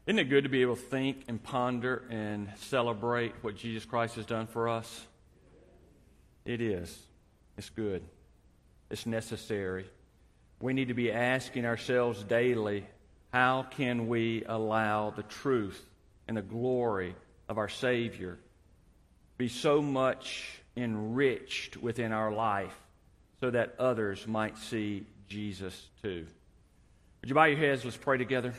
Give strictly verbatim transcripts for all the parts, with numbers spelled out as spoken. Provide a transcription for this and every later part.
Isn't it good to be able to think and ponder and celebrate what Jesus Christ has done for us? It is. It's good. It's necessary. We need to be asking ourselves daily, how can we allow the truth and the glory of our Savior be so much enriched within our life so that others might see Jesus too? Would you bow your heads? Let's pray together.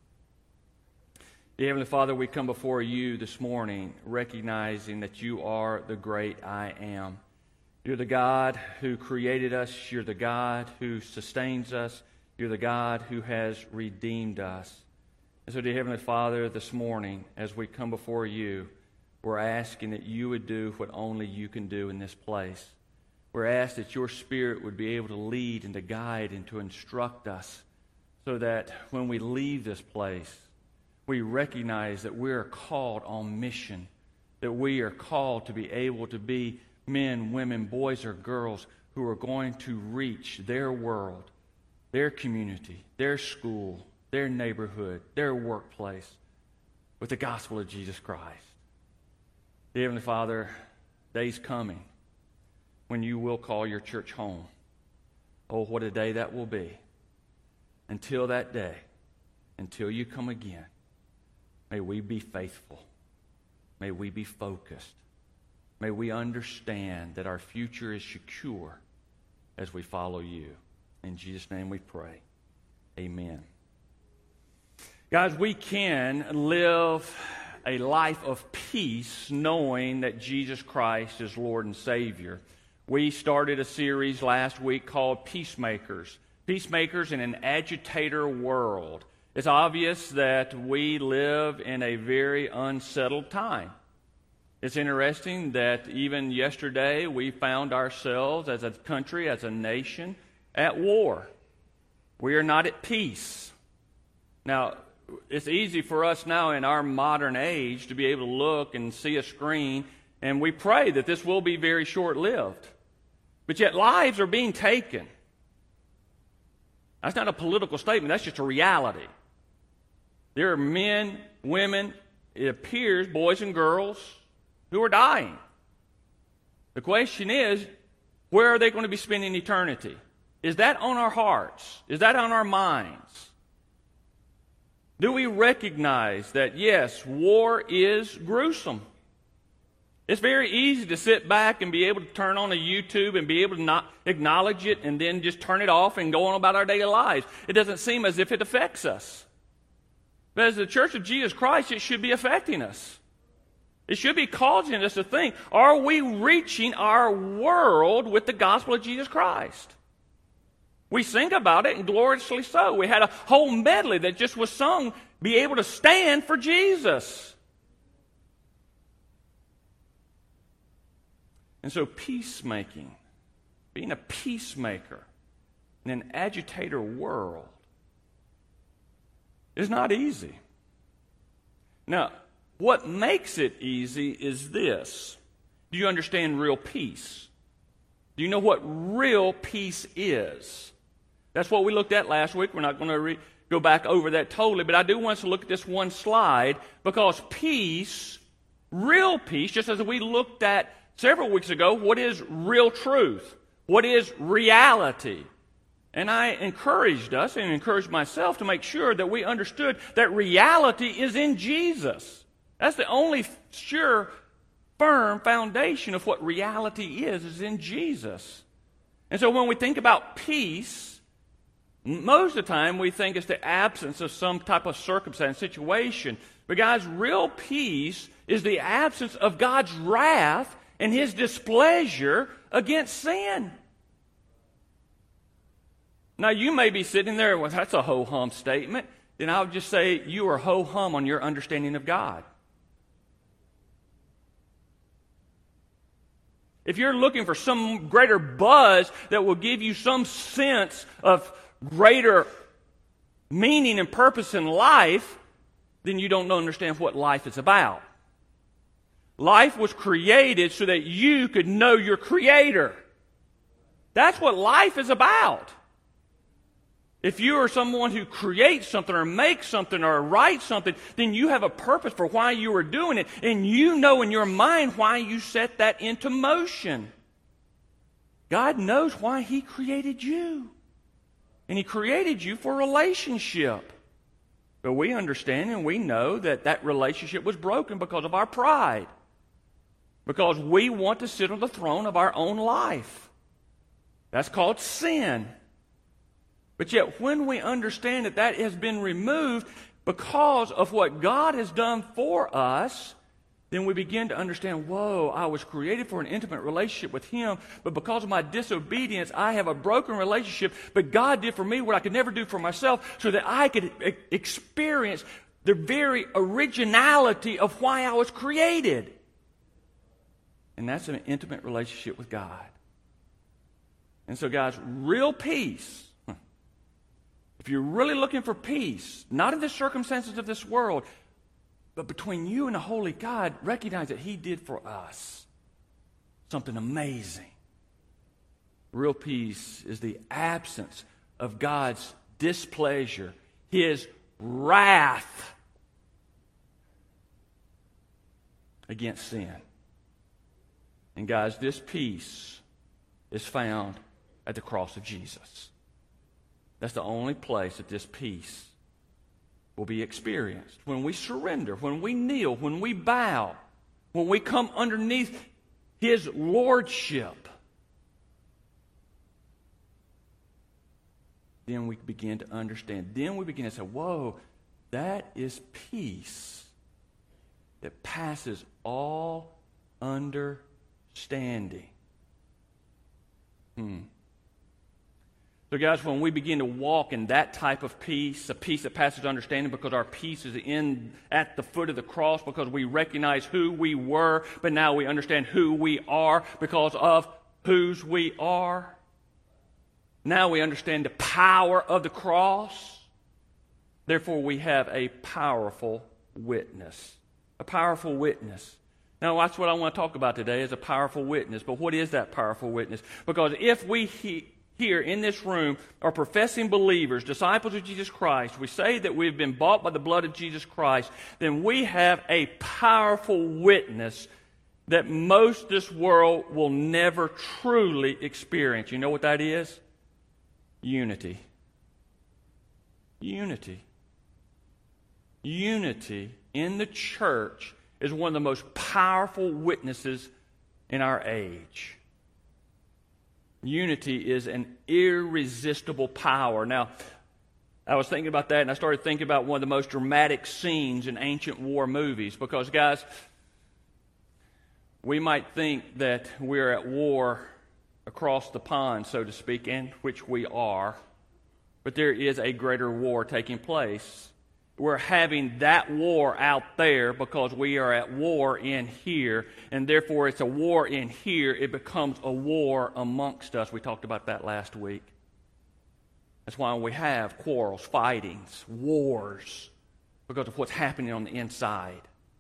Dear Heavenly Father, we come before you this morning recognizing that you are the great I am. You're the God who created us. You're the God who sustains us. You're the God who has redeemed us. And so, dear Heavenly Father, this morning, as we come before you, we're asking that you would do what only you can do in this place. We're asking that your Spirit would be able to lead and to guide and to instruct us so that when we leave this place, we recognize that we are called on mission, that we are called to be able to be men, women, boys, or girls who are going to reach their world, their community, their school, their neighborhood, their workplace with the gospel of Jesus Christ. Dear Heavenly Father, day's coming when you will call your church home. Oh, what a day that will be. Until that day, until you come again, may we be faithful. May we be focused. May we understand that our future is secure as we follow you. In Jesus' name we pray. Amen. Guys, we can live a life of peace knowing that Jesus Christ is Lord and Savior. We started a series last week called Peacemakers. Peacemakers in an agitator world. It's obvious that we live in a very unsettled time. It's interesting that even yesterday we found ourselves as a country, as a nation, at war. We are not at peace. Now, it's easy for us now in our modern age to be able to look and see a screen, and we pray that this will be very short-lived. But yet lives are being taken. That's not a political statement. That's just a reality. There are men, women, it appears, boys and girls, who are dying. The question is, where are they going to be spending eternity? Is that on our hearts? Is that on our minds? Do we recognize that, yes, war is gruesome? It's very easy to sit back and be able to turn on a YouTube and be able to not acknowledge it and then just turn it off and go on about our daily lives. It doesn't seem as if it affects us. But as the Church of Jesus Christ, it should be affecting us. It should be causing us to think, are we reaching our world with the gospel of Jesus Christ? We sing about it, and gloriously so. We had a whole medley that just was sung, be able to stand for Jesus. And so peacemaking, being a peacemaker in an agitator world, is not easy. Now, what makes it easy is this. Do you understand real peace? Do you know what real peace is? That's what we looked at last week. We're not going to re- go back over that totally, but I do want us to look at this one slide because peace, real peace, just as we looked at several weeks ago, what is real truth? What is reality? And I encouraged us and encouraged myself to make sure that we understood that reality is in Jesus. That's the only sure, firm foundation of what reality is, is in Jesus. And so when we think about peace, most of the time we think it's the absence of some type of circumstance, situation. But guys, real peace is the absence of God's wrath and His displeasure against sin. Now, you may be sitting there, well, that's a ho-hum statement. Then I would just say you are ho-hum on your understanding of God. If you're looking for some greater buzz that will give you some sense of greater meaning and purpose in life, then you don't understand what life is about. Life was created so that you could know your Creator. That's what life is about. If you are someone who creates something or makes something or writes something, then you have a purpose for why you are doing it. And you know in your mind why you set that into motion. God knows why He created you. And He created you for a relationship. But we understand and we know that that relationship was broken because of our pride. Because we want to sit on the throne of our own life. That's called sin. But yet when we understand that that has been removed because of what God has done for us, then we begin to understand, whoa, I was created for an intimate relationship with Him, but because of my disobedience, I have a broken relationship, but God did for me what I could never do for myself so that I could e- experience the very originality of why I was created. And that's an intimate relationship with God. And so, guys, real peace, if you're really looking for peace, not in the circumstances of this world, but between you and the Holy God, recognize that He did for us something amazing. Real peace is the absence of God's displeasure, His wrath against sin. And guys, this peace is found at the cross of Jesus. That's the only place that this peace will be experienced. When we surrender, when we kneel, when we bow, when we come underneath His lordship, then we begin to understand. Then we begin to say, whoa, that is peace that passes all understanding. Hmm. So guys, when we begin to walk in that type of peace, a peace that passes understanding because our peace is in at the foot of the cross because we recognize who we were, but now we understand who we are because of whose we are. Now we understand the power of the cross. Therefore, we have a powerful witness. A powerful witness. Now, that's what I want to talk about today is a powerful witness. But what is that powerful witness? Because if we he, here in this room are professing believers, disciples of Jesus Christ, we say that we've been bought by the blood of Jesus Christ, then we have a powerful witness that most of this world will never truly experience. You know what that is? Unity. Unity. Unity in the church is one of the most powerful witnesses in our age. Unity is an irresistible power. Now, I was thinking about that, and I started thinking about one of the most dramatic scenes in ancient war movies. Because, guys, we might think that we're at war across the pond, so to speak, in which we are. But there is a greater war taking place. We're having that war out there because we are at war in here, and therefore it's a war in here. It becomes a war amongst us. We talked about that last week. That's why we have quarrels, fightings, wars, because of what's happening on the inside.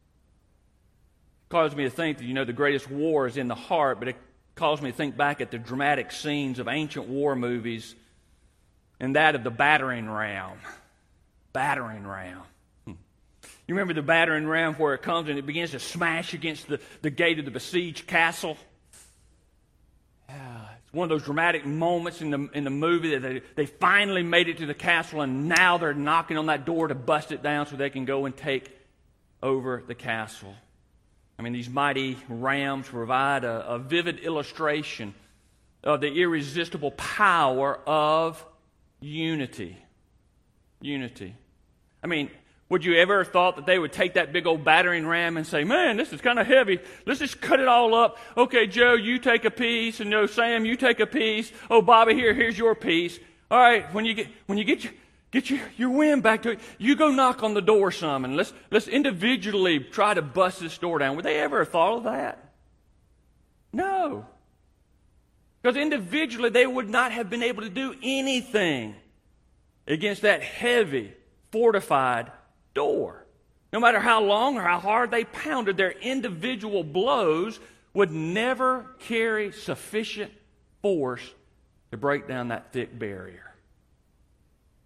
It causes me to think that, you know, the greatest war is in the heart, but it caused me to think back at the dramatic scenes of ancient war movies and that of the battering ram. Battering ram. Hmm. You remember the battering ram where it comes and it begins to smash against the, the gate of the besieged castle? Yeah, it's one of those dramatic moments in the in the movie that they, they finally made it to the castle, and now they're knocking on that door to bust it down so they can go and take over the castle. I mean, these mighty rams provide a, a vivid illustration of the irresistible power of unity. Unity. I mean, would you ever have thought that they would take that big old battering ram and say, man, this is kind of heavy. Let's just cut it all up. Okay, Joe, you take a piece. And no, Sam, you take a piece. Oh, Bobby, here, here's your piece. All right, when you get when you get your get your, your wind back to it, you go knock on the door some and let's let's individually try to bust this door down. Would they ever have thought of that? No. Because individually they would not have been able to do anything against that heavy, fortified door. No matter how long or how hard they pounded, their individual blows would never carry sufficient force to break down that thick barrier.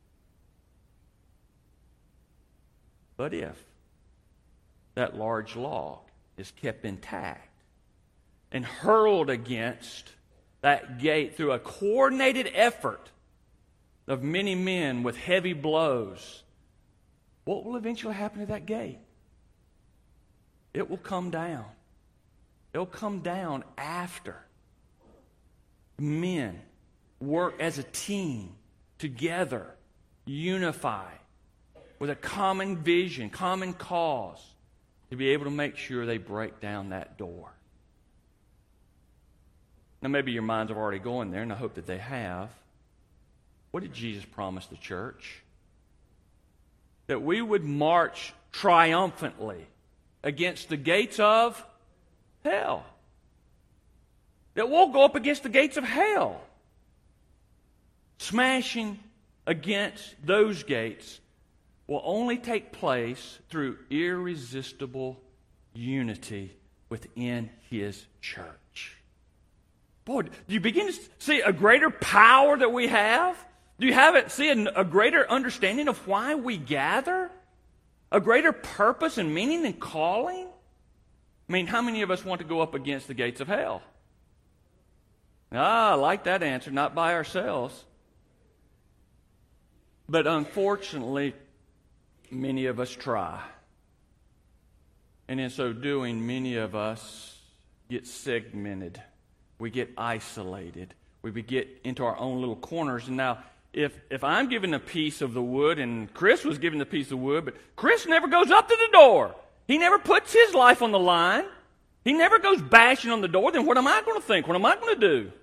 but if that large log is kept intact and hurled against that gate through a coordinated effort of many men with heavy blows, what will eventually happen to that gate? It will come down. It will come down after men work as a team, together, unify, with a common vision, common cause, to be able to make sure they break down that door. Now, maybe your minds have already gone there, and I hope that they have. What did Jesus promise the church? That we would march triumphantly against the gates of hell. That we'll go up against the gates of hell, smashing against those gates will only take place through irresistible unity within His church. Boy, do you begin to see a greater power that we have? Do you have it, see a, a greater understanding of why we gather? A greater purpose and meaning and calling? I mean, how many of us want to go up against the gates of hell? Ah, I like that answer, not by ourselves. But unfortunately, many of us try. And in so doing, many of us get segmented. We get isolated. We get into our own little corners. And now, if if I'm given a piece of the wood, and Chris was given a piece of wood, but Chris never goes up to the door. He never puts his life on the line. He never goes bashing on the door. Then what am I going to think? What am I going to do?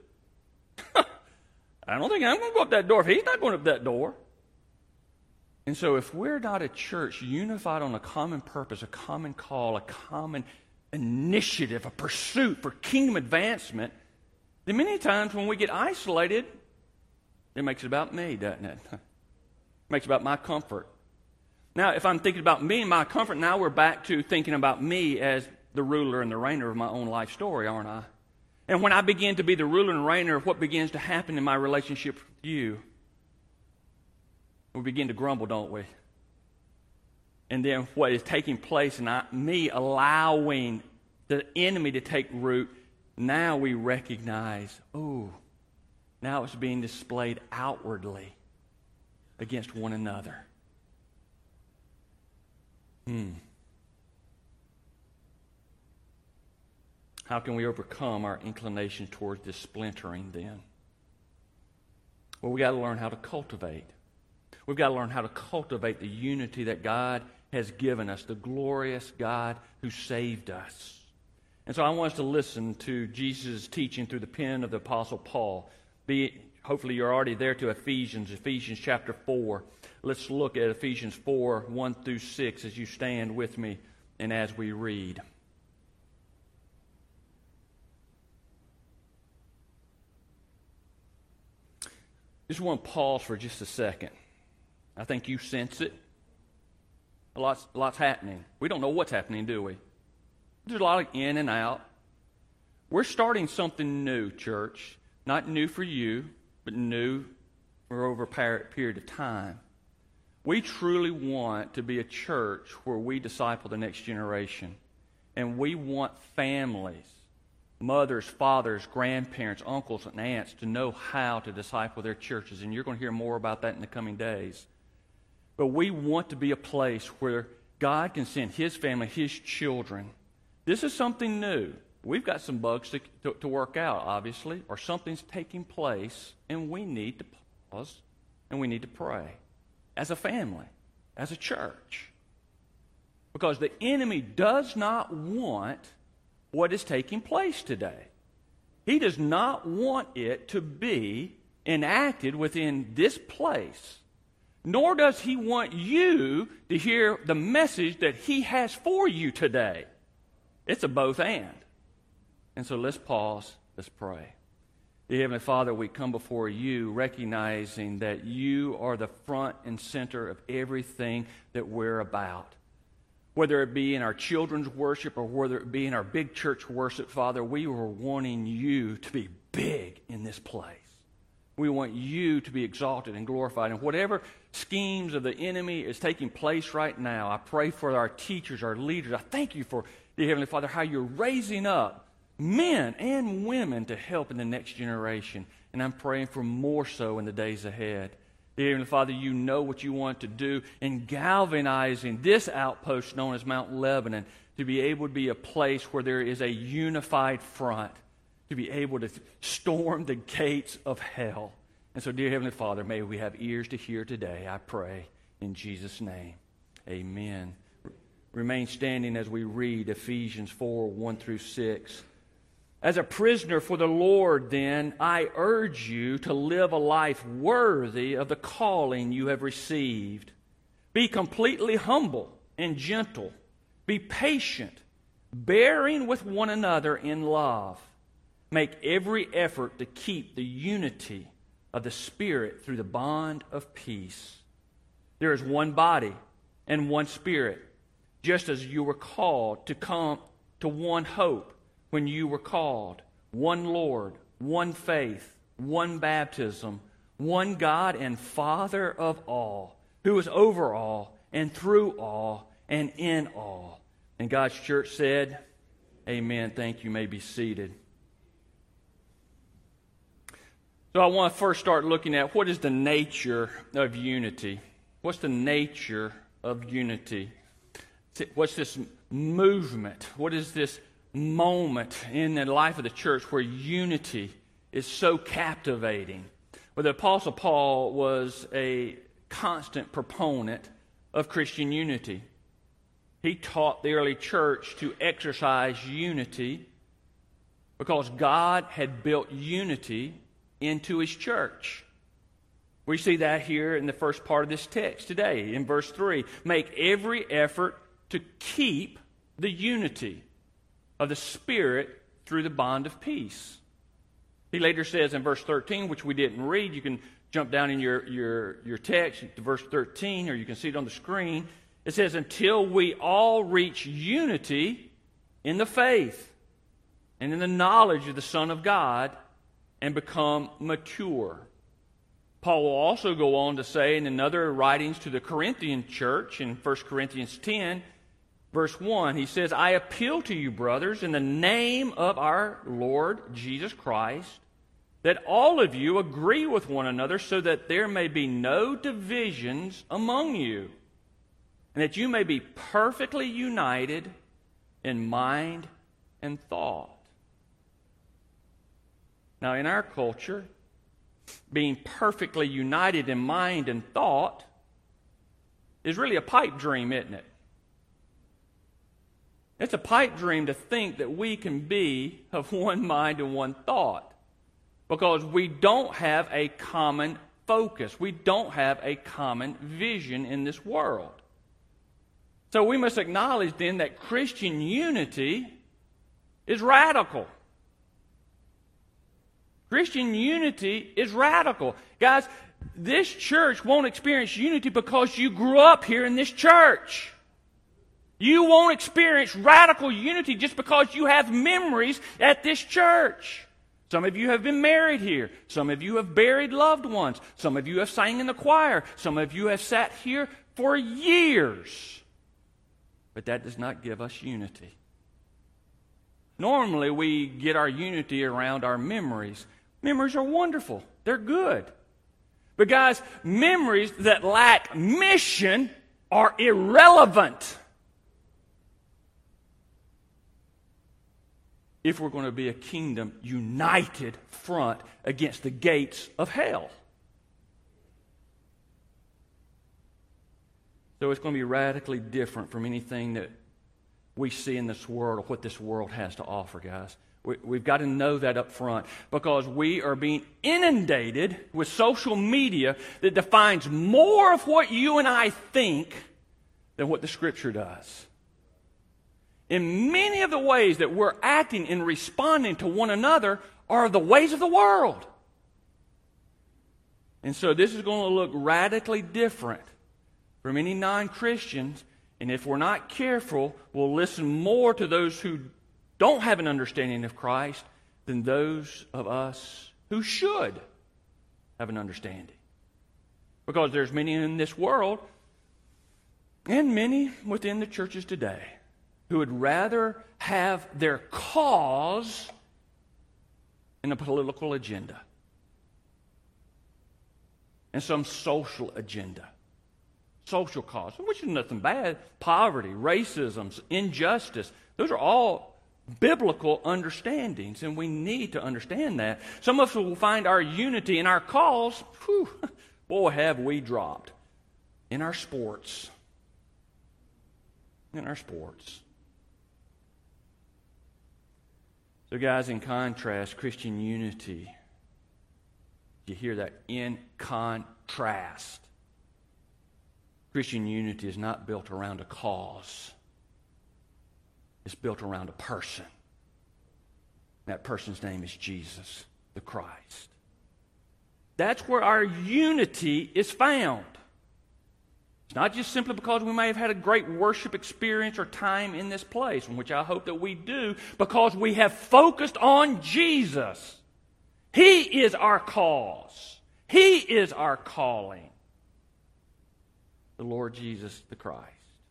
I don't think I'm going to go up that door if he's not going up that door. And so if we're not a church unified on a common purpose, a common call, a common initiative, a pursuit for kingdom advancement, then many times when we get isolated, it makes it about me, doesn't it? It makes it about my comfort. Now, if I'm thinking about me and my comfort, now we're back to thinking about me as the ruler and the reigner of my own life story, aren't I? And when I begin to be the ruler and reigner of what begins to happen in my relationship with you, we begin to grumble, don't we? And then what is taking place and me allowing the enemy to take root, now we recognize, oh, now it's being displayed outwardly against one another. Hmm. How can we overcome our inclination towards this splintering then? Well, we've got to learn how to cultivate. We've got to learn how to cultivate the unity that God has given us, the glorious God who saved us. And so I want us to listen to Jesus' teaching through the pen of the Apostle Paul. Be, hopefully you're already there to Ephesians, Ephesians chapter four. Let's look at Ephesians four, one through six as you stand with me and as we read. Just want to pause for just a second. I think you sense it. A lot's, a lot's happening. We don't know what's happening, do we? There's a lot of in and out. We're starting something new, church. Not new for you, but new for over a period of time. We truly want to be a church where we disciple the next generation. And we want families, mothers, fathers, grandparents, uncles, and aunts to know how to disciple their churches. And you're going to hear more about that in the coming days. But we want to be a place where God can send His family, His children. This is something new. We've got some bugs to, to, to work out, obviously, or something's taking place, and we need to pause, and we need to pray as a family, as a church. Because the enemy does not want what is taking place today. He does not want it to be enacted within this place. Nor does he want you to hear the message that he has for you today. It's a both and. And so let's pause, let's pray. Dear Heavenly Father, we come before you recognizing that you are the front and center of everything that we're about. Whether it be in our children's worship or whether it be in our big church worship, Father, we are wanting you to be big in this place. We want you to be exalted and glorified. And whatever schemes of the enemy is taking place right now. I pray for our teachers, our leaders. I thank you for, dear Heavenly Father, how you're raising up men and women to help in the next generation. And I'm praying for more so in the days ahead. Dear Heavenly Father, you know what you want to do in galvanizing this outpost known as Mount Lebanon to be able to be a place where there is a unified front, to be able to storm the gates of hell. And so, dear Heavenly Father, may we have ears to hear today, I pray, in Jesus' name. Amen. Remain standing as we read Ephesians four, one through six. As a prisoner for the Lord, then, I urge you to live a life worthy of the calling you have received. Be completely humble and gentle. Be patient, bearing with one another in love. Make every effort to keep the unity of the Spirit through the bond of peace. There is one body and one Spirit, just as you were called to come to one hope when you were called, one Lord, one faith, one baptism, one God and Father of all, who is over all and through all and in all. And God's church said, amen. Thank you. You may be seated. So I want to first start looking at what is the nature of unity. What's the nature of unity? What's this movement? What is this moment in the life of the church where unity is so captivating? Well, the Apostle Paul was a constant proponent of Christian unity. He taught the early church to exercise unity because God had built unity into His church. We see that here in the first part of this text today, in verse three. Make every effort to keep the unity of the Spirit through the bond of peace. He later says in verse thirteen, which we didn't read, you can jump down in your, your, your text to verse thirteen, or you can see it on the screen. It says, until we all reach unity in the faith and in the knowledge of the Son of God and become mature. Paul will also go on to say in another writings to the Corinthian church in First Corinthians ten, verse one, he says, I appeal to you, brothers, in the name of our Lord Jesus Christ, that all of you agree with one another so that there may be no divisions among you, and that you may be perfectly united in mind and thought. Now, in our culture, being perfectly united in mind and thought is really a pipe dream, isn't it? It's a pipe dream to think that we can be of one mind and one thought, because we don't have a common focus. We don't have a common vision in this world. So we must acknowledge then that Christian unity is radical. Christian unity is radical. Guys, this church won't experience unity because you grew up here in this church. You won't experience radical unity just because you have memories at this church. Some of you have been married here. Some of you have buried loved ones. Some of you have sang in the choir. Some of you have sat here for years. But that does not give us unity. Normally, we get our unity around our memories. Memories are wonderful. They're good. But guys, memories that lack mission are irrelevant if we're going to be a kingdom united front against the gates of hell. So it's going to be radically different from anything that we see in this world or what this world has to offer, guys. We, we've got to know that up front, because we are being inundated with social media that defines more of what you and I think than what the Scripture does. In many of the ways that we're acting and responding to one another are the ways of the world. And so this is going to look radically different from any non-Christians, and if we're not careful, we'll listen more to those who don't have an understanding of Christ than those of us who should have an understanding. Because there's many in this world and many within the churches today who would rather have their cause in a political agenda and some social agenda. Social cause, which is nothing bad. Poverty, racism, injustice, those are all biblical understandings, and we need to understand that. Some of us will find our unity in our cause, whew, boy, have we dropped in our sports. In our sports. So guys, in contrast, Christian unity, you hear that? In contrast. Christian unity is not built around a cause. It's built around a person. That person's name is Jesus, the Christ. That's where our unity is found. It's not just simply because we may have had a great worship experience or time in this place, in which I hope that we do, because we have focused on Jesus. He is our cause. He is our calling. The Lord Jesus the Christ.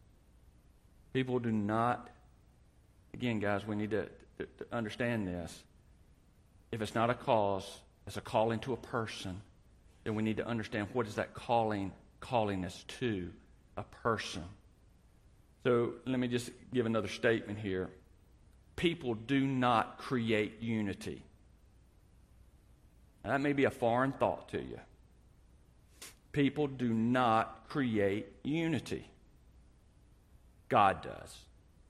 People do not, again, guys, we need to, to, to understand this. If it's not a cause, it's a calling to a person, then we need to understand what is that calling calling us to, a person. So let me just give another statement here. People do not create unity. Now, that may be a foreign thought to you. People do not create unity. God does.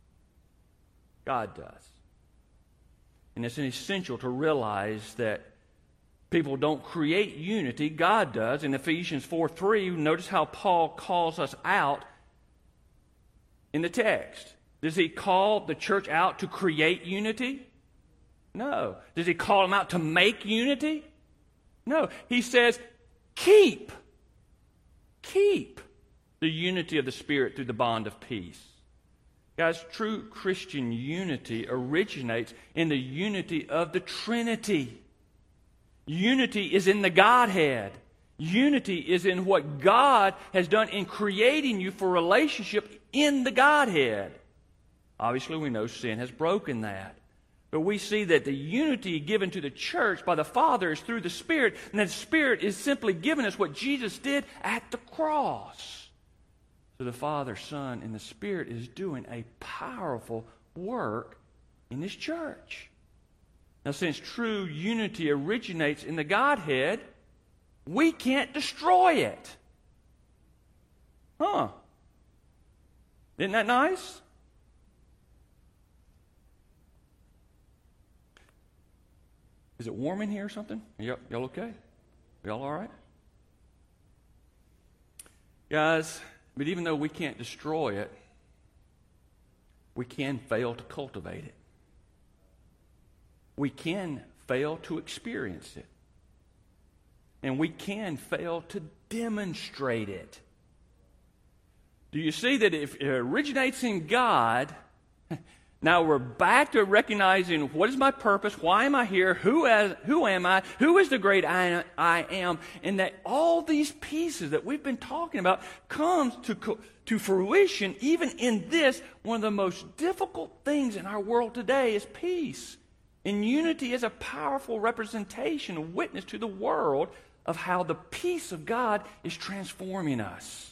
God does. And it's essential to realize that people don't create unity. God does. In Ephesians four three, notice how Paul calls us out in the text. Does he call the church out to create unity? No. Does he call them out to make unity? No. He says, keep. Keep the unity of the Spirit through the bond of peace. Guys, true Christian unity originates in the unity of the Trinity. Unity is in the Godhead. Unity is in what God has done in creating you for relationship in the Godhead. Obviously, we know sin has broken that. But we see that the unity given to the church by the Father is through the Spirit, and that the Spirit is simply giving us what Jesus did at the cross. So the Father, Son, and the Spirit is doing a powerful work in this church. Now, since true unity originates in the Godhead, we can't destroy it. Huh? Isn't that nice? Is it warm in here or something? Y'all, y'all okay? Y'all all right? Guys, but even though we can't destroy it, we can fail to cultivate it. We can fail to experience it. And we can fail to demonstrate it. Do you see that if it originates in God, now we're back to recognizing what is my purpose, why am I here, who, as, who am I, who is the great I, I am, and that all these pieces that we've been talking about comes to, to fruition even in this, one of the most difficult things in our world today is peace. And unity is a powerful representation, a witness to the world of how the peace of God is transforming us.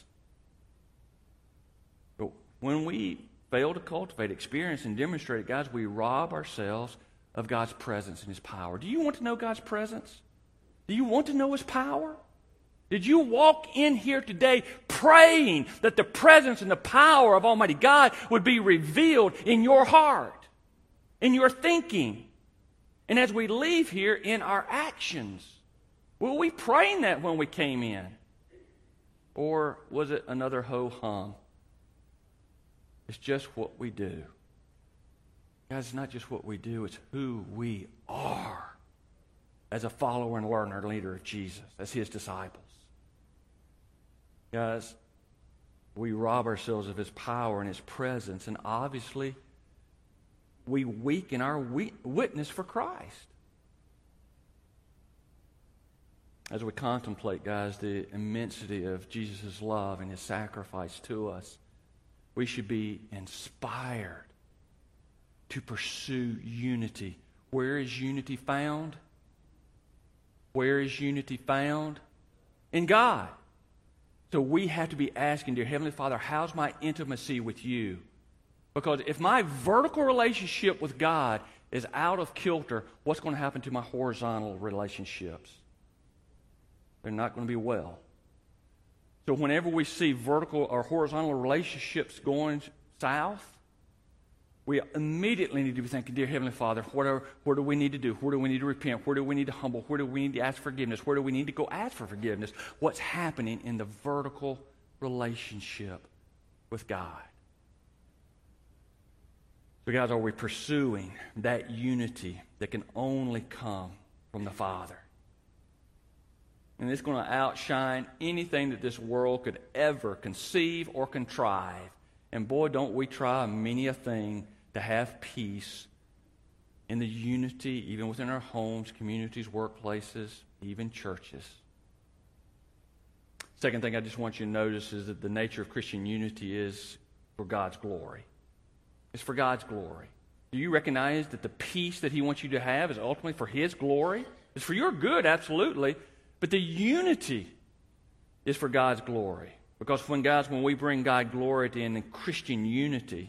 But when we fail to cultivate, experience, and demonstrate it, guys, we rob ourselves of God's presence and His power. Do you want to know God's presence? Do you want to know His power? Did you walk in here today praying that the presence and the power of Almighty God would be revealed in your heart, in your thinking, and as we leave here in our actions? Were we praying that when we came in? Or was it another ho-hum? It's just what we do. Guys, it's not just what we do, it's who we are as a follower and learner and leader of Jesus, as His disciples. Guys, we rob ourselves of His power and His presence, and obviously we weaken our witness for Christ. as we contemplate, guys, the immensity of Jesus' love and his sacrifice to us, we should be inspired to pursue unity. Where is unity found? Where is unity found? In God. So we have to be asking, dear Heavenly Father, how's my intimacy with you? Because if my vertical relationship with God is out of kilter, what's going to happen to my horizontal relationships? They're not going to be well. So whenever we see vertical or horizontal relationships going south, we immediately need to be thinking, dear Heavenly Father, what are, what do we need to do? Where do we need to repent? Where do we need to humble? Where do we need to ask forgiveness? Where do we need to go ask for forgiveness? What's happening in the vertical relationship with God? So guys, are we pursuing that unity that can only come from the Father? And it's going to outshine anything that this world could ever conceive or contrive. And boy, don't we try many a thing to have peace in the unity, even within our homes, communities, workplaces, even churches. Second thing I just want you to notice is that the nature of Christian unity is for God's glory. It's for God's glory. Do you recognize that the peace that he wants you to have is ultimately for his glory? It's for your good, absolutely. But the unity is for God's glory. Because when guys, when we bring God glory to in Christian unity,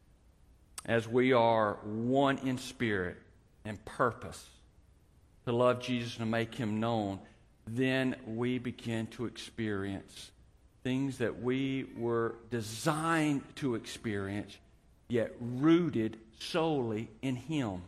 as we are one in spirit and purpose to love Jesus and to make him known, then we begin to experience things that we were designed to experience, yet rooted solely in him.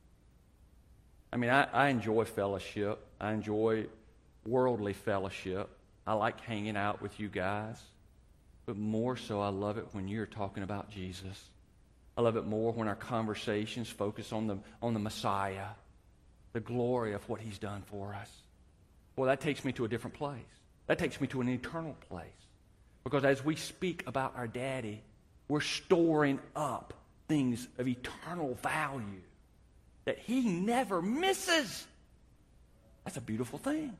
I mean, I, I enjoy fellowship. I enjoy worldly fellowship. I like hanging out with you guys. But more so, I love it when you're talking about Jesus. I love it more when our conversations focus on the, on the Messiah, the glory of what he's done for us. Well, that takes me to a different place. That takes me to an eternal place. Because as we speak about our daddy, we're storing up things of eternal value that he never misses. That's a beautiful thing.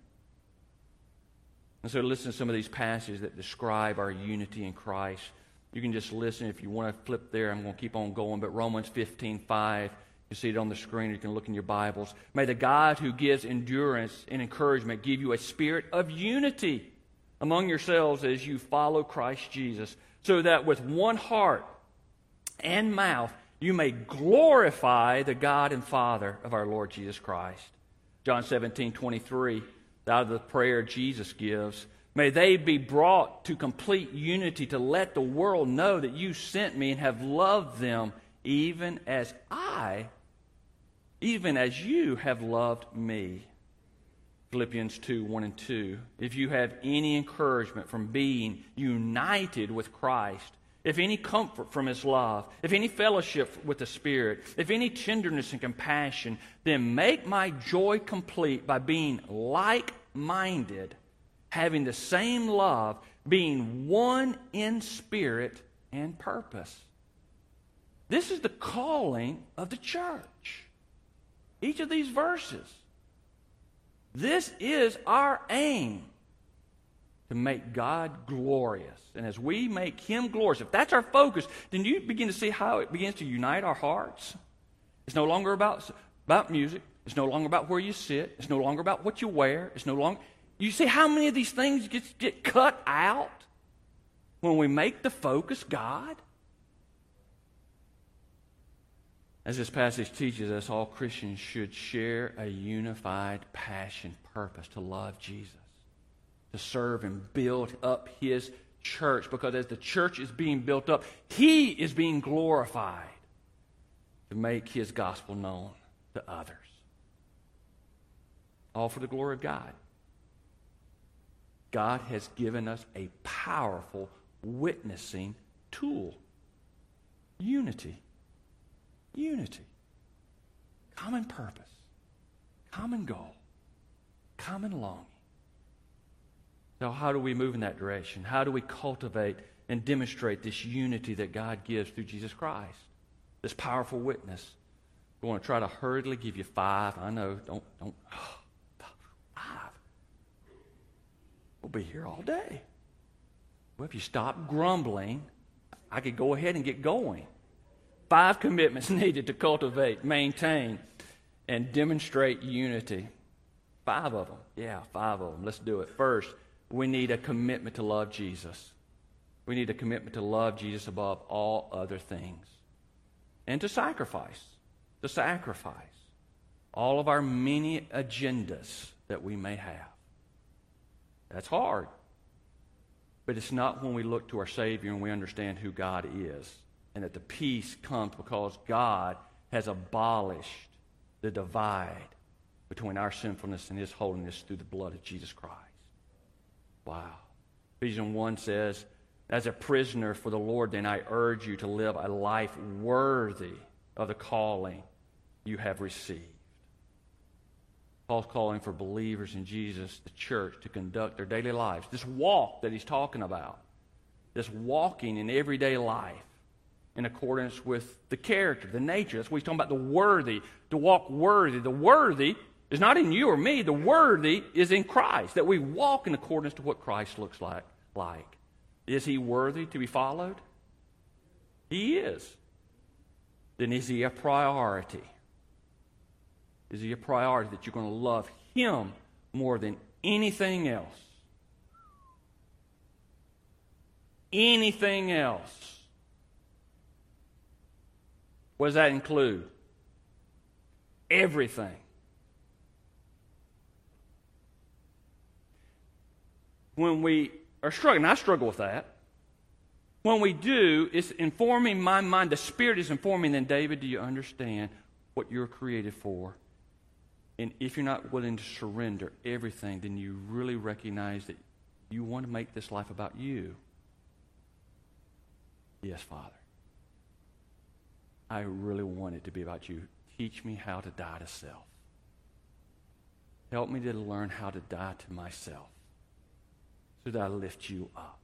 And so listen to some of these passages that describe our unity in Christ. You can just listen. If you want to flip there, I'm going to keep on going. But Romans fifteen five, you see it on the screen, or you can look in your Bibles. May the God who gives endurance and encouragement give you a spirit of unity among yourselves as you follow Christ Jesus, so that with one heart and mouth you may glorify the God and Father of our Lord Jesus Christ. John seventeen twenty-three, out of the prayer Jesus gives, may they be brought to complete unity to let the world know that you sent me and have loved them even as I, even as you have loved me. Philippians two, one and two. If you have any encouragement from being united with Christ, if any comfort from his love, if any fellowship with the Spirit, if any tenderness and compassion, then make my joy complete by being like-minded, having the same love, being one in spirit and purpose. This is the calling of the church. Each of these verses. This is our aim, to make God glorious. And as we make him glorious, if that's our focus, then you begin to see how it begins to unite our hearts. It's no longer about, about music. It's no longer about where you sit. It's no longer about what you wear. It's no longer... You see how many of these things get, get cut out when we make the focus God? As this passage teaches us, all Christians should share a unified passion, purpose to love Jesus, to serve and build up his church, because as the church is being built up, he is being glorified to make his gospel known to others. All for the glory of God. God has given us a powerful witnessing tool. Unity. Unity. Common purpose. Common goal. Common longing. So how do we move in that direction? How do we cultivate and demonstrate this unity that God gives through Jesus Christ? This powerful witness. We want to try to hurriedly give you five. I know, don't, don't, five. be here all day. Well, if you stop grumbling, I could go ahead and get going. Five commitments needed to cultivate, maintain, and demonstrate unity. Five of them. Yeah, five of them. Let's do it. First, we need a commitment to love Jesus. We need a commitment to love Jesus above all other things. And to sacrifice. To sacrifice all of our many agendas that we may have. That's hard. But it's not when we look to our Savior and we understand who God is. And that the peace comes because God has abolished the divide between our sinfulness and His holiness through the blood of Jesus Christ. Wow. Ephesians one says, as a prisoner for the Lord, then I urge you to live a life worthy of the calling you have received. Paul's calling for believers in Jesus, the church, to conduct their daily lives. This walk that he's talking about, this walking in everyday life in accordance with the character, the nature. That's what he's talking about, the worthy, to walk worthy. The worthy is not in you or me. The worthy is in Christ, that we walk in accordance to what Christ looks like. like. Is he worthy to be followed? He is. Then is he a priority? Is he a priority that you're going to love him more than anything else? Anything else? What does that include? Everything. When we are struggling, I struggle with that. When we do, it's informing my mind. The Spirit is informing. Then, David, do you understand what you're created for? And if you're not willing to surrender everything, then you really recognize that you want to make this life about you. Yes, Father. I really want it to be about you. Teach me how to die to self. Help me to learn how to die to myself so that I lift you up.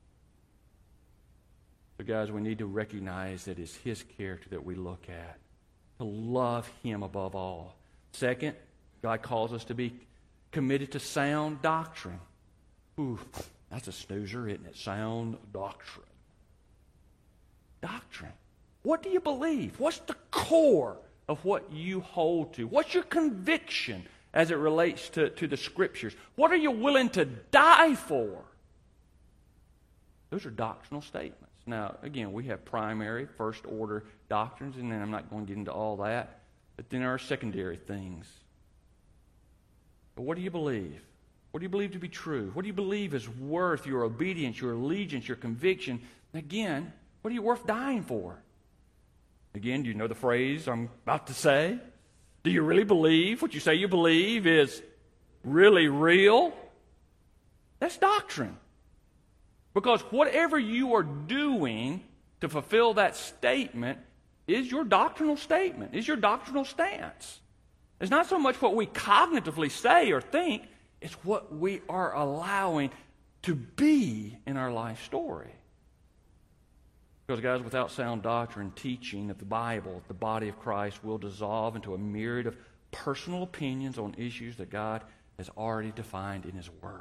So, guys, we need to recognize that it's his character that we look at, to love him above all. Second, God calls us to be committed to sound doctrine. Ooh, that's a snoozer, isn't it? Sound doctrine. Doctrine. What do you believe? What's the core of what you hold to? What's your conviction as it relates to, to the Scriptures? What are you willing to die for? Those are doctrinal statements. Now, again, we have primary, first-order doctrines, and then I'm not going to get into all that. But then there are secondary things. But what do you believe? What do you believe to be true? What do you believe is worth your obedience, your allegiance, your conviction? And again, what are you worth dying for? Again, do you know the phrase I'm about to say? Do you really believe what you say you believe is really real? That's doctrine. Because whatever you are doing to fulfill that statement is your doctrinal statement, is your doctrinal stance. It's not so much what we cognitively say or think, it's what we are allowing to be in our life story. Because, guys, without sound doctrine, teaching of the Bible, the body of Christ will dissolve into a myriad of personal opinions on issues that God has already defined in His Word.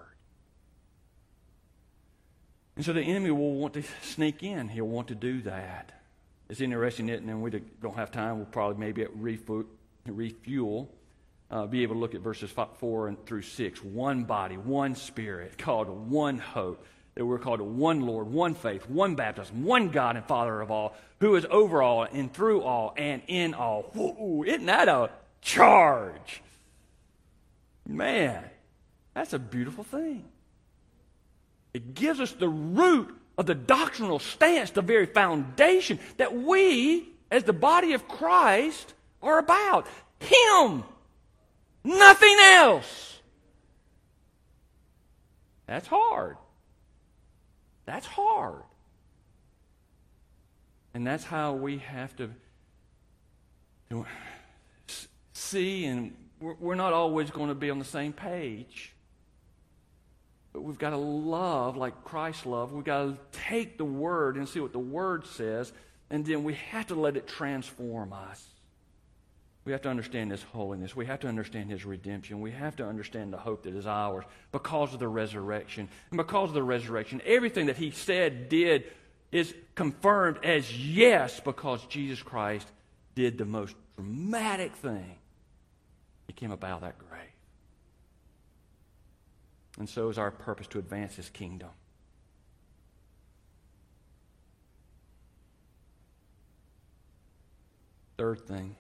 And so the enemy will want to sneak in. He'll want to do that. It's interesting, isn't it? And we don't have time. We'll probably maybe at refu- refuel, uh, be able to look at verses five, four and through six. One body, one spirit, called one hope. That we're called to one Lord, one faith, one baptism, one God and Father of all, who is over all and through all and in all. Whoa, isn't that a charge? Man, that's a beautiful thing. It gives us the root of the doctrinal stance, the very foundation that we, as the body of Christ, are about. Him. Nothing else. That's hard. That's hard. And that's how we have to, to see, and we're, we're not always going to be on the same page. But we've got to love like Christ loved. We've got to take the Word and see what the Word says, and then we have to let it transform us. We have to understand His holiness. We have to understand His redemption. We have to understand the hope that is ours because of the resurrection. And because of the resurrection, everything that He said, did, is confirmed as yes because Jesus Christ did the most dramatic thing. He came up out of that grave. And so is our purpose to advance His kingdom. Third thing.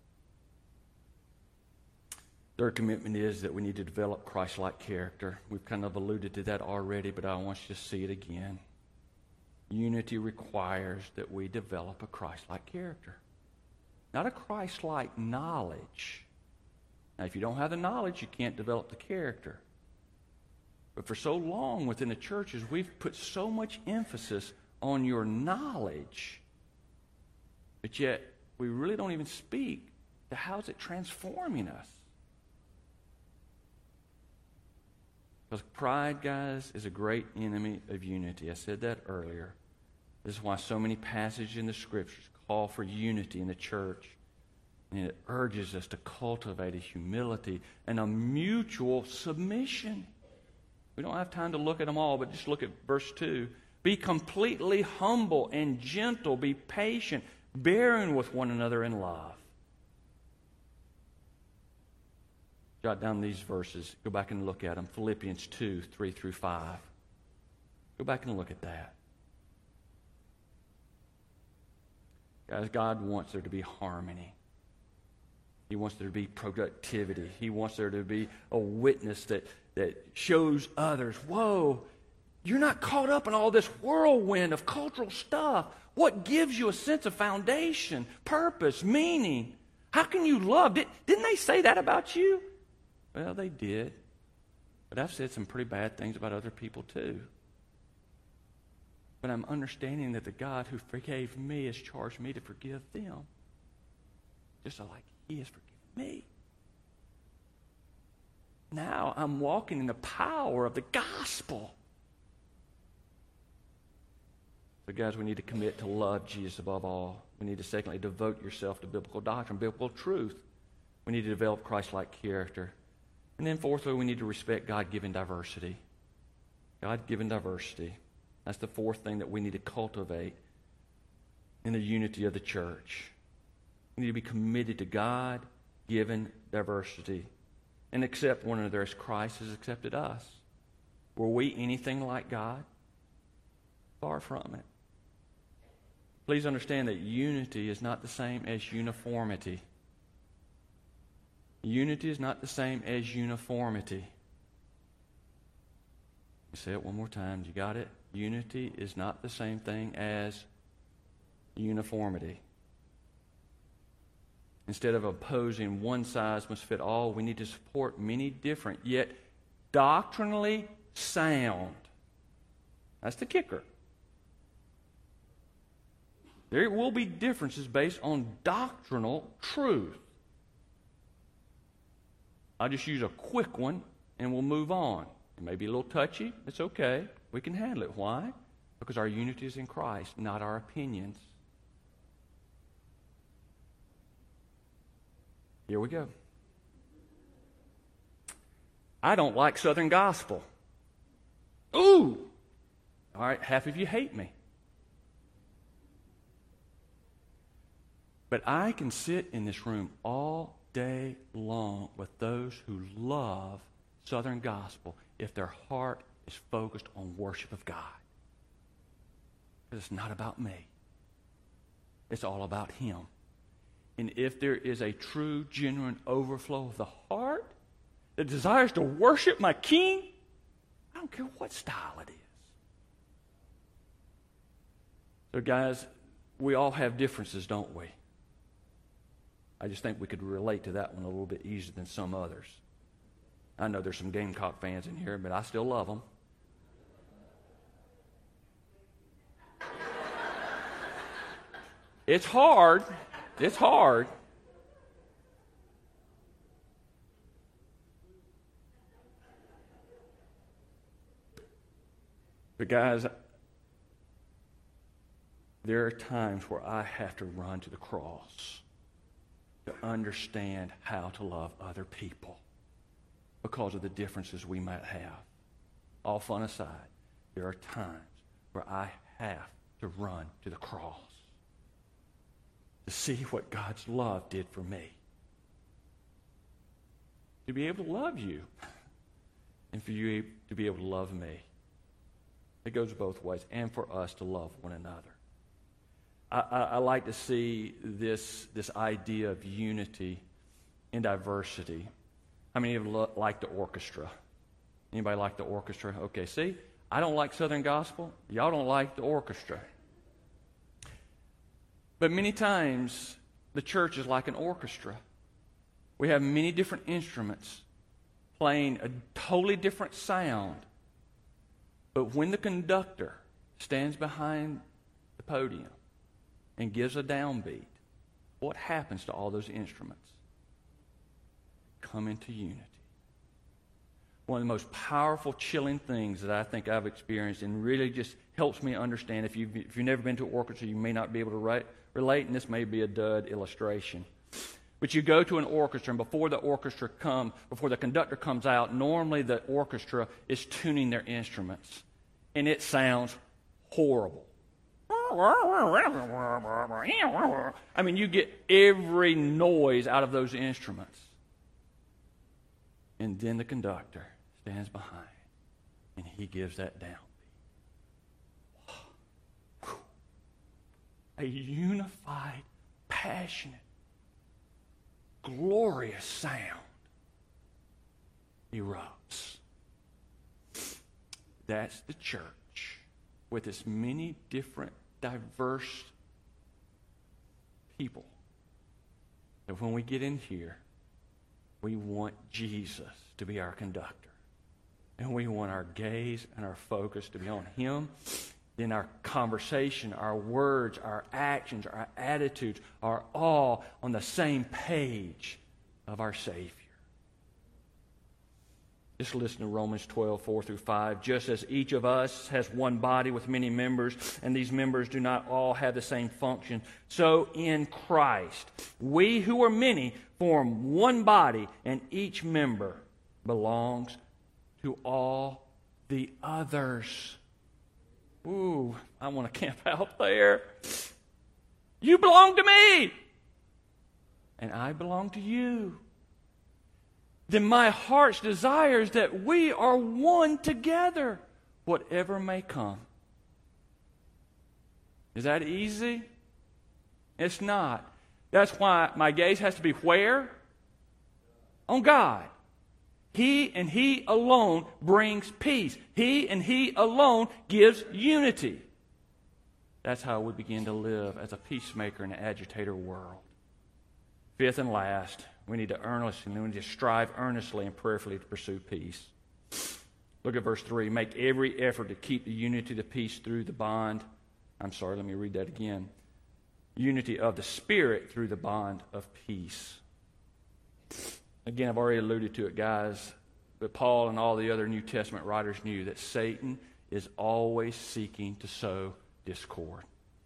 Third commitment is that we need to develop Christ-like character. We've kind of alluded to that already, but I want you to see it again. Unity requires that we develop a Christ-like character. Not a Christ-like knowledge. Now, if you don't have the knowledge, you can't develop the character. But for so long within the churches, we've put so much emphasis on your knowledge, but yet we really don't even speak to how is it transforming us. Because pride, guys, is a great enemy of unity. I said that earlier. This is why so many passages in the Scriptures call for unity in the church. And it urges us to cultivate a humility and a mutual submission. We don't have time to look at them all, but just look at verse two. Be completely humble and gentle. Be patient, bearing with one another in love. Jot down these verses. Go back and look at them. Philippians two, three through five. Go back and look at that. Guys, God wants there to be harmony. He wants there to be productivity. He wants there to be a witness that, that shows others, whoa, you're not caught up in all this whirlwind of cultural stuff. What gives you a sense of foundation, purpose, meaning? How can you love? Did, didn't they say that about you? Well, they did. But I've said some pretty bad things about other people too. But I'm understanding that the God who forgave me has charged me to forgive them. Just like He has forgiven me. Now I'm walking in the power of the gospel. So guys, we need to commit to love Jesus above all. We need to secondly devote yourself to biblical doctrine, biblical truth. We need to develop Christ-like character. And then fourthly, we need to respect God-given diversity. God-given diversity. That's the fourth thing that we need to cultivate in the unity of the church. We need to be committed to God-given diversity and accept one another as Christ has accepted us. Were we anything like God? Far from it. Please understand that unity is not the same as uniformity. Unity is not the same as uniformity. Say it one more time. You got it? Unity is not the same thing as uniformity. Instead of opposing one size must fit all, we need to support many different, yet doctrinally sound. That's the kicker. There will be differences based on doctrinal truth. I'll just use a quick one and we'll move on. It may be a little touchy. It's okay. We can handle it. Why? Because our unity is in Christ, not our opinions. Here we go. I don't like Southern gospel. Ooh! All right, half of you hate me. But I can sit in this room all day long with those who love Southern gospel if their heart is focused on worship of God. Because it's not about me. It's all about Him. And if there is a true, genuine overflow of the heart that desires to worship my King, I don't care what style it is. So guys, we all have differences, don't we? I just think we could relate to that one a little bit easier than some others. I know there's some Gamecock fans in here, but I still love them. It's hard. It's hard. But guys, there are times where I have to run to the cross to understand how to love other people because of the differences we might have. All fun aside, there are times where I have to run to the cross to see what God's love did for me. To be able to love you and for you to be able to love me. It goes both ways, and for us to love one another. I, I, I like to see this, this idea of unity in diversity. How many of you lo- like the orchestra? Anybody like the orchestra? Okay, see? I don't like Southern gospel. Y'all don't like the orchestra. But many times, the church is like an orchestra. We have many different instruments playing a totally different sound. But when the conductor stands behind the podium and gives a downbeat, what happens to all those instruments? Come into unity. One of the most powerful, chilling things that I think I've experienced and really just helps me understand. If you've, if you've never been to an orchestra, you may not be able to write, relate, and this may be a dud illustration. But you go to an orchestra, and before the orchestra come, before the conductor comes out, normally the orchestra is tuning their instruments, and it sounds horrible. I mean, you get every noise out of those instruments. And then the conductor stands behind, and he gives that downbeat. A unified, passionate, glorious sound erupts. That's the church with its many different, diverse people. And when we get in here, we want Jesus to be our conductor. And we want our gaze and our focus to be on Him. Then our conversation, our words, our actions, our attitudes are all on the same page of our Savior. Just listen to Romans twelve, four through five. Just as each of us has one body with many members, and these members do not all have the same function, so in Christ, we who are many form one body, and each member belongs to all the others. Ooh, I want to camp out there. You belong to me, and I belong to you. Then my heart's desire is that we are one together, whatever may come. Is that easy? It's not. That's why my gaze has to be where? On God. He and He alone brings peace. He and He alone gives unity. That's how we begin to live as a peacemaker in an agitator world. Fifth and last, we need to earnestly, we need to strive earnestly and prayerfully to pursue peace. Look at verse three. Make every effort to keep the unity of the peace through the bond. I'm sorry, let me read that again. Unity of the Spirit through the bond of peace. Again, I've already alluded to it, guys, but Paul and all the other New Testament writers knew that Satan is always seeking to sow discord.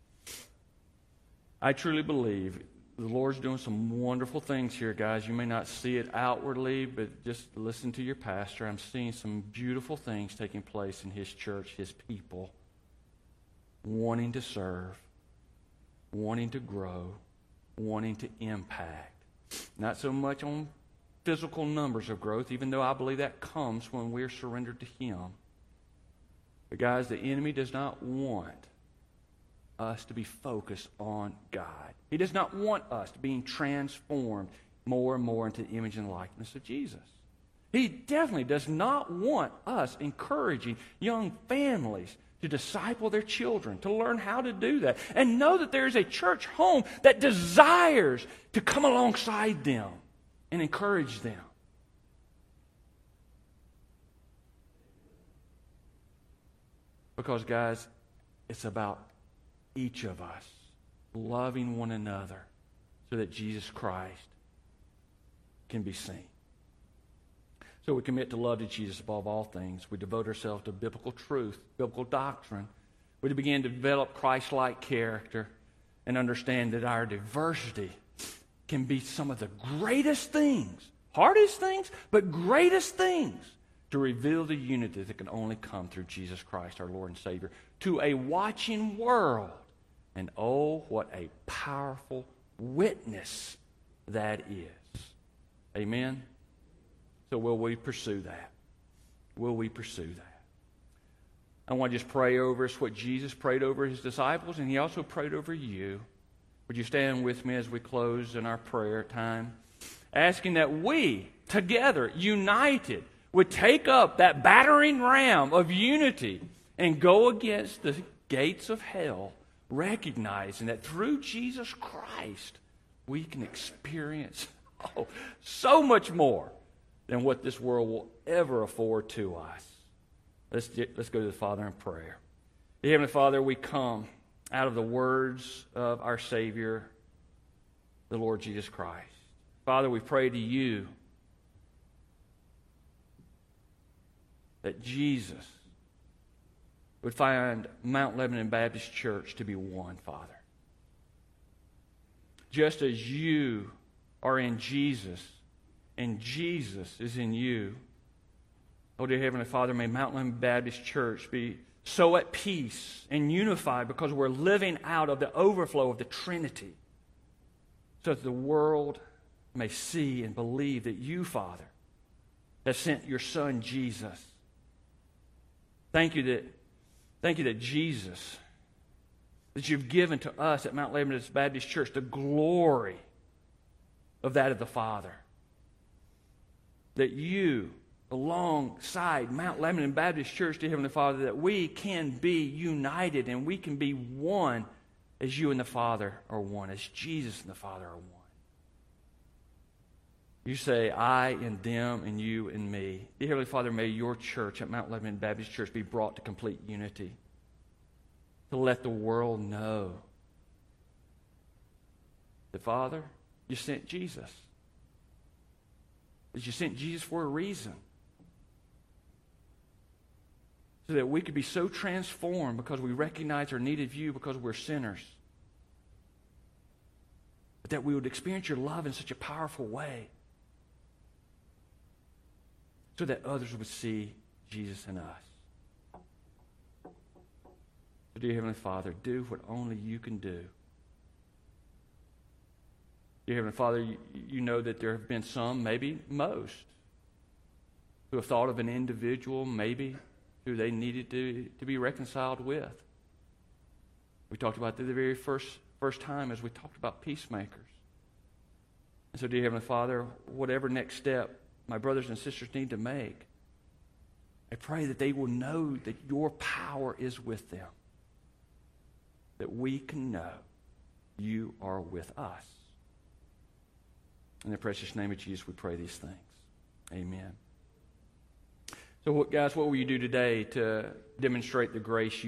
I truly believe the Lord's doing some wonderful things here, guys. You may not see it outwardly, but just listen to your pastor. I'm seeing some beautiful things taking place in His church, His people, wanting to serve, wanting to grow, wanting to impact. Not so much on physical numbers of growth, even though I believe that comes when we're surrendered to Him. But guys, the enemy does not want us to be focused on God. He does not want us to be transformed more and more into the image and likeness of Jesus. He definitely does not want us encouraging young families to disciple their children, to learn how to do that, and know that there is a church home that desires to come alongside them and encourage them. Because, guys, it's about each of us loving one another so that Jesus Christ can be seen. So we commit to love to Jesus above all things. We devote ourselves to biblical truth, biblical doctrine. We begin to develop Christ-like character and understand that our diversity can be some of the greatest things, hardest things, but greatest things to reveal the unity that can only come through Jesus Christ, our Lord and Savior, to a watching world. And oh, what a powerful witness that is. Amen? So will we pursue that? Will we pursue that? I want to just pray over us what Jesus prayed over his disciples, and he also prayed over you. Would you stand with me as we close in our prayer time? Asking that we, together, united, would take up that battering ram of unity and go against the gates of hell, recognizing that through Jesus Christ, we can experience oh, so much more than what this world will ever afford to us. Let's, let's go to the Father in prayer. Dear Heavenly Father, we come out of the words of our Savior, the Lord Jesus Christ. Father, we pray to you that Jesus would find Mount Lebanon Baptist Church to be one, Father. Just as you are in Jesus and Jesus is in you, oh, dear Heavenly Father, may Mount Lebanon Baptist Church be so at peace and unified because we're living out of the overflow of the Trinity, so that the world may see and believe that you, Father, have sent your Son, Jesus. Thank you that, thank you that Jesus, that you've given to us at Mount Lebanon Baptist Church the glory of that of the Father. That you, alongside Mount Lebanon Baptist Church, dear Heavenly Father, that we can be united and we can be one as you and the Father are one, as Jesus and the Father are one. You say, I and them and you and me. Dear Heavenly Father, may your church at Mount Lebanon Baptist Church be brought to complete unity, to let the world know that, Father, you sent Jesus. That you sent Jesus for a reason. So that we could be so transformed because we recognize our need of you because we're sinners. But that we would experience your love in such a powerful way. So that others would see Jesus in us. So, dear Heavenly Father, do what only you can do. Dear Heavenly Father, you, you know that there have been some, maybe most, who have thought of an individual, maybe, who they needed to, to be reconciled with. We talked about that the very first, first time as we talked about peacemakers. And so, dear Heavenly Father, whatever next step my brothers and sisters need to make, I pray that they will know that your power is with them. That we can know you are with us. In the precious name of Jesus, we pray these things. Amen. So, what, guys, what will you do today to demonstrate the grace you